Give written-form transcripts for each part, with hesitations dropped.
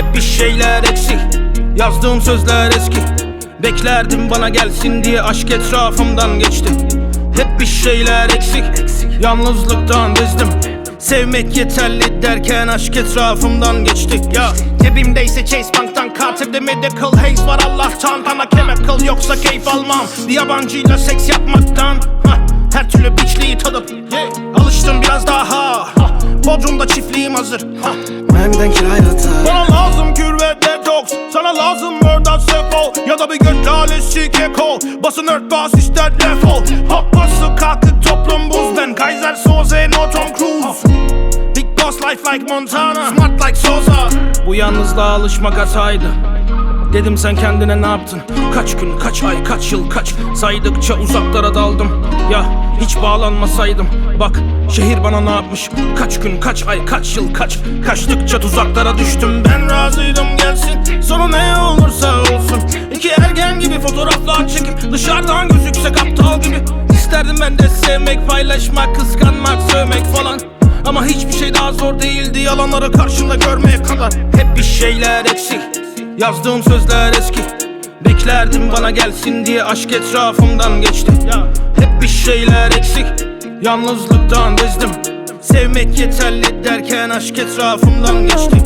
Hep bir şeyler eksik, yazdığım sözler eski. Beklerdim bana gelsin diye aşk etrafımdan geçti. Hep bir şeyler eksik, yalnızlıktan bezdim. Sevmek yeterli derken aşk etrafımdan geçti. Ya cebimdeyse Chase Bank'tan kart, medical haze var Allah'tan. Bana chemical yoksa keyif almam bir yabancıyla seks yapmaktan. Her türlü biçliği tadıp alıştım biraz daha. Bodrum'da çiftliğim hazır. Mermiden kirayla atar. Bana lazım kür ve detoks, sana lazım murder sefo ya da bir göt lalesi keko. Basın örtbas ister defol. Hoppası kalkık toplum buz. Ben Kaiser Soze no Tom Cruise. Big boss life like Montana, smart like Sosa. Bu yalnızlığa alışmak hataydı. Dedim sen kendine ne yaptın? Kaç gün, kaç ay, kaç yıl, kaç saydıkça uzaklara daldım. Ya hiç bağlanmasaydım. Bak şehir bana ne yapmış? Kaç gün, kaç ay, kaç yıl, kaç kaçtıkça tuzaklara düştüm. Ben razıydım gelsin, sonu ne olursa olsun. İki ergen gibi fotoğraflar çekip dışarıdan gözüksek aptal gibi. İsterdim ben de sevmek, paylaşmak, kıskanmak, sövmek falan. Ama hiçbir şey daha zor değildi yalanları karşımda görmeye kadar. Hep bir şeyler eksik, yazdığım sözler eski. Beklerdim bana gelsin diye aşk etrafımdan geçti. Hep bir şeyler eksik, yalnızlıktan bezdim. Sevmek yeterli derken aşk etrafımdan geçti.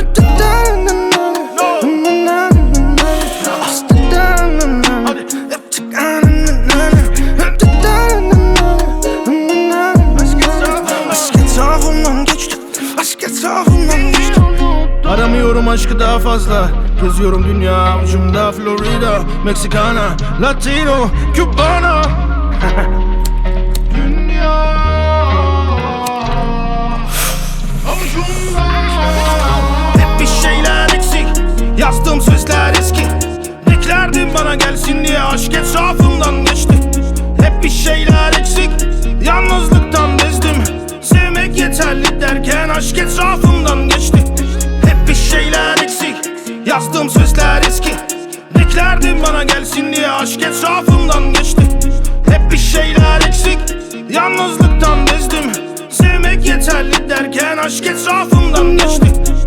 Aramıyorum aşkı daha fazla, geziyorum dünya avucumda. Florida, Meksikana, Latino, Cubana. Dünya avucumda. Hep bir şeyler eksik, yazdığım sözler eski. Beklerdim bana gelsin diye aşk etrafımdan geçti. Hep bir şeyler eksik, yalnızlıktan bezdim. Sevmek yeterli derken aşk etrafımdan geçti. Hep bir şeyler eksik, yazdığım sözler eski. Beklerdim bana gelsin diye aşk etrafımdan geçti. Hep bir şeyler eksik, yalnızlıktan bezdim. Sevmek yeterli derken aşk etrafımdan geçti.